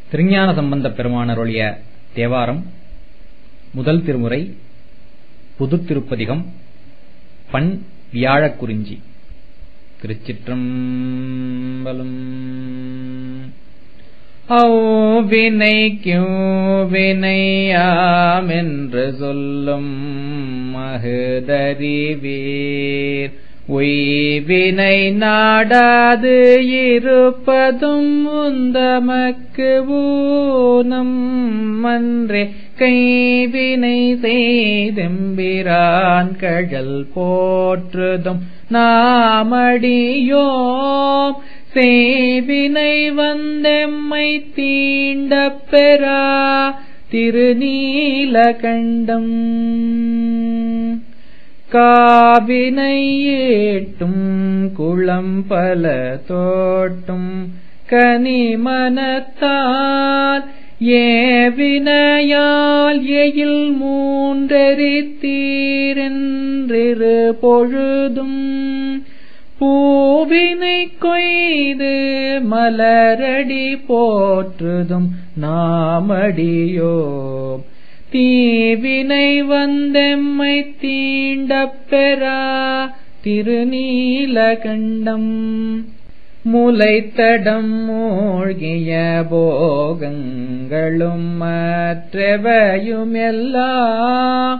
திருஞான சம்பந்தப் பெருமான் அருளிய தேவாரம் முதல் திருமுறை புதுத் திருப்பதிகம் பண் வியாழக்குறிஞ்சி. திருச்சிற்றம்பலம். வினையாமென்று சொல்லும் மகுதறிவீர் உய்வினை நாடாது இருப்பதும் உந்தமக்கு ஊனம் மன்றே கைவினை செய்தெம்பிரான் கழல் போற்றுதும் நாமடியோம் சேவினை வந்தெம்மை தீண்டப் பெறா திருநீலகண்டம். காவினை ஏட்டும் குளம்பல தோட்டும் கனிமனத்தால் ஏவினையால் எயில் மூன்றெரித்தீரென்றிரு பொழுதும் பூவினை கொய்து மலரடி போற்றுதும் நாமடியோம் தீவினை வந்தெம்மை தீண்டப் பெறா திருநீலகண்டம். முளைத்தடம் மூழ்கிய போகங்களும் மற்றவையும் எல்லாம்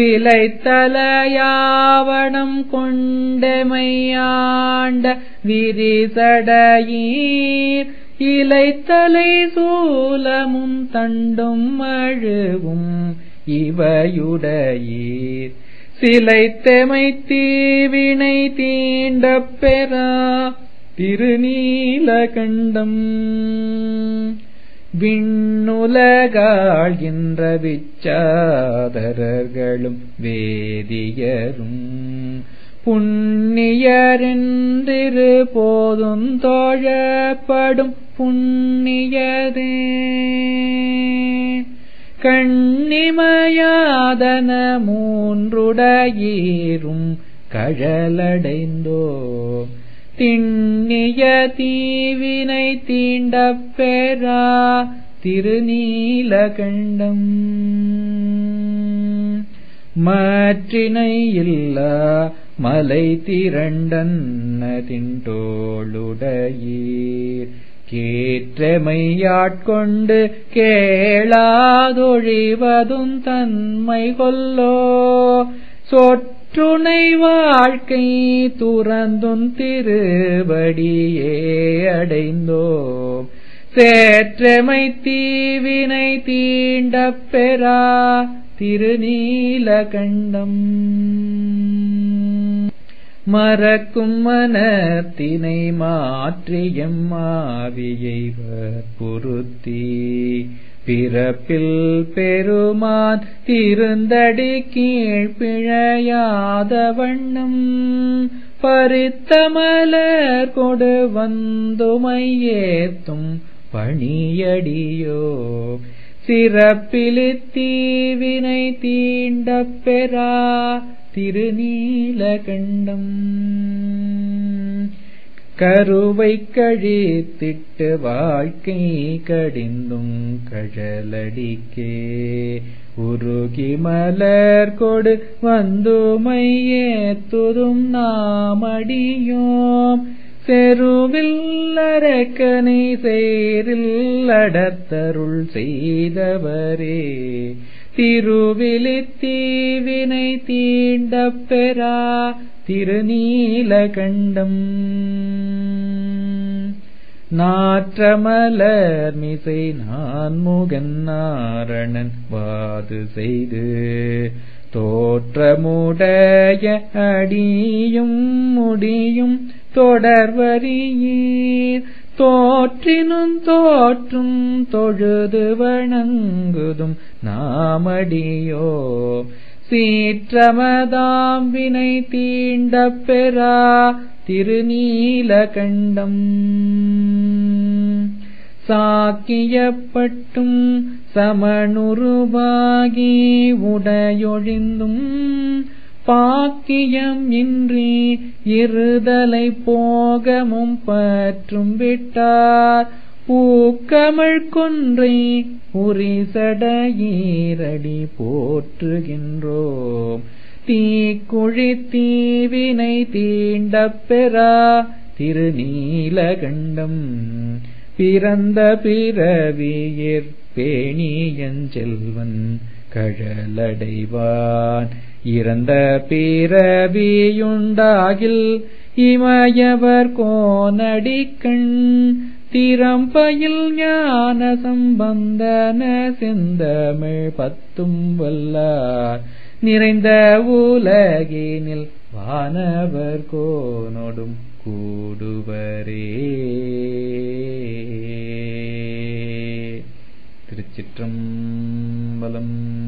விளைத்தலையாவணம் கொண்டமையாண்ட விரிசடையீர் இலைத்தலை சூலமும் தண்டும் அழுவும் இவையுடையீர் சிலைத்தெமை தீவினை தீண்டப் பெறா திருநீலகண்டம். விண்ணுலகாழ்கின்ற விச்சாதரர்களும் வேதியரும் புண்ணியரென்றிரு போதும் தோழப்படும் புண்ணியரே கண்ணிமையாதன மூன்றுடையீரும் கழலடைந்தோ திண்ணிய தீவினை தீண்டப் பெறா திருநீலகண்டம். மாற்றினை இல்லா மலை திரண்டன்ன திண்டோளுடையீர் கேற்றமையாட்கொண்டு கேளாதொழிவதும் தன்மை கொல்லோ சொற்றுணை வாழ்க்கை துறந்தும் திருவடியே அடைந்தோ சேற்றமை தீவினை தீண்டப் பெறா திருநீலகண்டம். மறக்கும் மனத்தினை மாற்றியம் மாவியை வற்புறுத்தி பிறப்பில் பெருமான் திருந்தடி கீழ்பிழையாத வண்ணம் பறித்த மலர் கொடு வந்துமையேத்தும் பணியடியோ சிறப்பிலித்தீவினை தீண்டப் பெறா திருநீலகண்டம். கருவை கழித்திட்டு வாழ்க்கை கடிந்தும் கழலடிக்கே உருகி மலர் கொடு வந்துமையேத்துதும் நாமடியோம் செருவில் அரக்கனை சேரில் அடர்த்தருள் செய்தவரே திருவிலித்தீவினை தீண்டப் பெறா திருநீலகண்டம். நாற்றமலர் மிசை நான்முகன் நாரணன் வாது செய்து தோற்றமுடைய அடியும் முடியும் தொடர்வரியீர் தோற்றினும் தோற்றும் தொழுது வணங்குதும் நாமடியோ சீற்றமதாம் வினை தீண்டப் பெறா திருநீலகண்டம். சாக்கியப்பட்டும் சமனுருவாகி உடையொழிந்தும் பாக்கியம் இன்றி இருதலை போகமும் பற்றும் விட்டார் பூக்கமிழ் கொன்றை உரிசடையீரடி போற்றுகின்றோம். தீக்குழி தீவினை தீண்டப் பெறா திருநீலகண்டம் பிறந்த பிறவியிற் பேணியஞ்செல்வன் கழலடைவான். இறந்த பிறவியுண்டாகில் இமயவர் கோனடிக்கண் திறம்பயில் ஞான சம்பந்தன செந்தமிழ் பத்தும் வல்லார் நிறைந்த உலகினில் வானவர் கோனொடும் கூடுவரே. திருச்சிற்றம்பலம்.